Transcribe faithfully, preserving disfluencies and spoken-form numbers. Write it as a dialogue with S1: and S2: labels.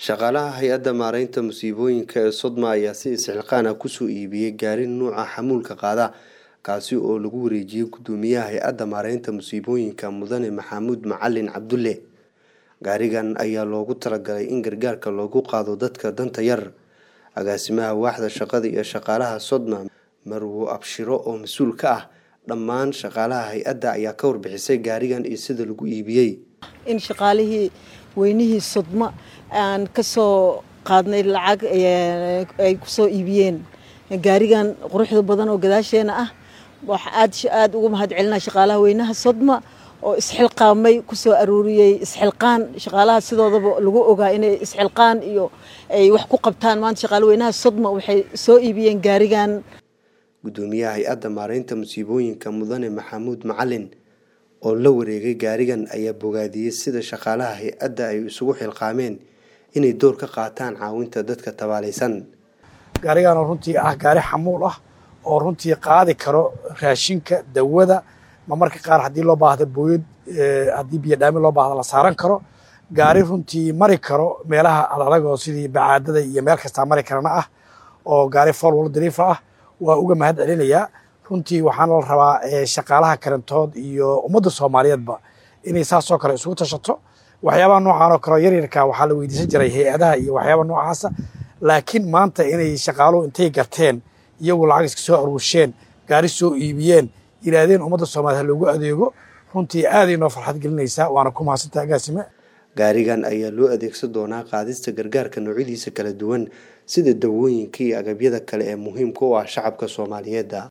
S1: shaqaalaha hay-adda maaraynta musiibooyinka ee Sodma ayaa si isxilqaan ah kusoo iibiyey gaari nuuca xamuulka qaada kaasi oo lagu wareejiyey gudoomiyaha hay-adda maaraynta musiibooyinka mudane Maxamuud Macalin Cabdulle. gaarigan ayaa loogu talagalay in gargaarka loogu qaado dadka danta yar. agaasimaha waaxda shaqada iyo shaqaalaha Sodma Marwo Abshiro oo mas'uul ka ah dhammaan shaqaalaha hay-adda ayaa ka warbixisay gaarigan iyo sida lagu iibiyey.
S2: in shaqaalihii weynihii Sodma aan ka soo qaadnay lacag ay ku soo iibiyeen gaarigan quruxda badan oo gadaasheena ah. waxa aad aad ugu mahad celinaa shaqaalaha weynaha Sodma oo isxilqaamay ku soo aruuriyay isxilqaan shaqaalaha sidoodaba lagu ogaa inay isxilqaan iyo ay wax ku qabtaan. maanta shaqaalaha weynaha Sodma waxay soo iibiyeen gaarigan.
S1: gudoomiyaha hay-adda maaraynta musiibooyinka mudane Maxamuud Macalin oo la wareegay gaarigan ayaa bogaadiyey sida shaqaalaha hay-adda ay isugu xilqaameen inay door ka qaataan caawinta dadka tabaalaysan.
S3: gaarigan runtii ah gaari xamuul ah oo runtii qaadi karo raashinka dawada ma marka qaar haddii loo baahdo booyad haddii biyo dhaamin loo baahdo la saaran karo. gaari runtii mari karo meelaha adag oo sidii bacaadada iyo meel kasta mari karana ah oo gaari fool wal dariifa ah. waa uga mahad celinayaa runtii waxaan la rabaa shaqaalaha karantood iyo ummadda Soomaaliyeedba inay saas oo kale isugu tashato. waxyaabaha noocan oo kale yaryarka waxaa la weydiisan jiray hay-adaha iyo waxyaabaha noocaasa, laakiin maanta inay shaqaaluhu intay garteen iyagu lacag iska soo aruursheen gaari soo iibiyeen yiraahdeen ummadda Soomaaliyeed loogu adeego runtii aad inoo farxad gelinaysaa. waana ku mahadsantahay agaasime.
S1: gaarigan ayaa loo adeegsan doonaa qaadista gargaarka noocyadiisa kala duwan sida dawooyinka iyo agabyada kale ee muhiimka u ah shacabka Soomaaliyeed.